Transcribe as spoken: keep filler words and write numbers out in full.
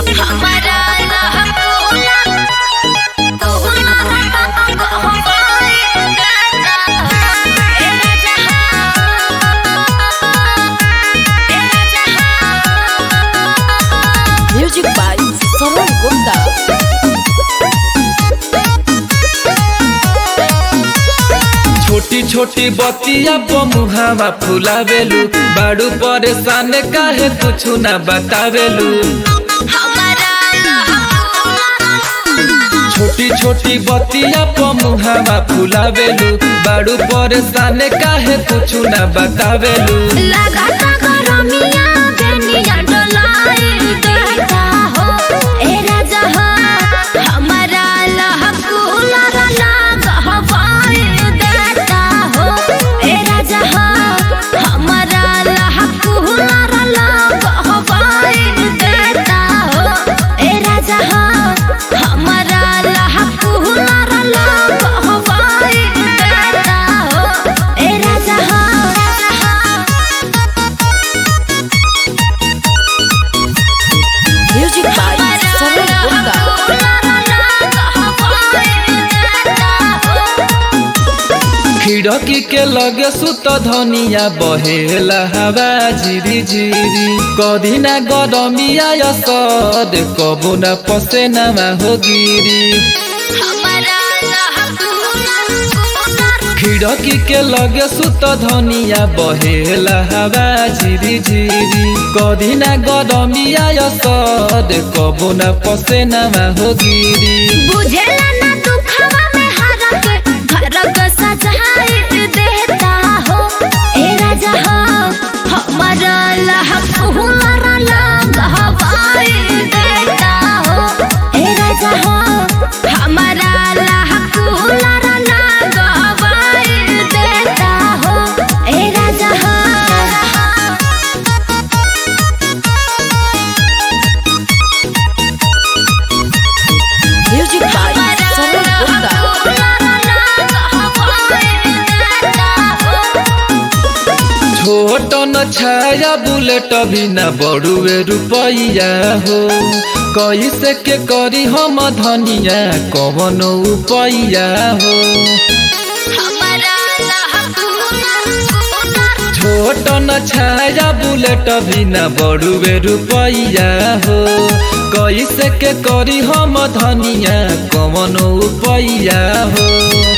हमारा लहकोला कोला कहवाई गाता तेरा जहां तेरा जहां। म्यूजिक बाय सरल गुप्ता। छोटी छोटी बतिया मुहावा फुलावेलू बाड़ू परेशान काहे कुछ ना बतावेलू। छोटी छोटी बतिया मुहावा फुलावेलू बाड़ू परेशान काहे कुछ ना बतावेलू। लगाता गरमिया बेनिया डोलाई देता हो ए राजा हो हमारा लहकोला रला कहवाई देता हो ए राजा हो हमारा लहकोला रला कहवाई देता हो ए राजा हो हमारा लहकोला रला कहवाई देता हो ए राजा हो। म्यूजिक बाय सरल गुप्ता। खिड़की के लगे सुत धनिया बहेला हवा झिरी झिरी कदी ना गरमिया असर कबो ना पसेना हो गिरी। खिड़की के लगे सुत धनिया बहेला हवा झिरी झिरी कदी ना गरमिया असर कबो ना पसेना हो गिरी। बुझेला ना दुखवा में हरक घरक सजाए देता हो ए राजा हो हमारा लहकोला रला कहवाई देता हो ए राजा हो हमारा लहकोला रला कहवाई देता हो ए राजा हो। म्यूजिक बाय सरल गुप्ता। छोट न छाया बुलेट भी ना बड़ुए रुपैया हो कैसे के करी हम धनिया कवन उपैया हो। छोट न छाया बुलेट भी ना बड़ुए रुपैया हो कैसे के करी हम धनिया कवन उपैया हो।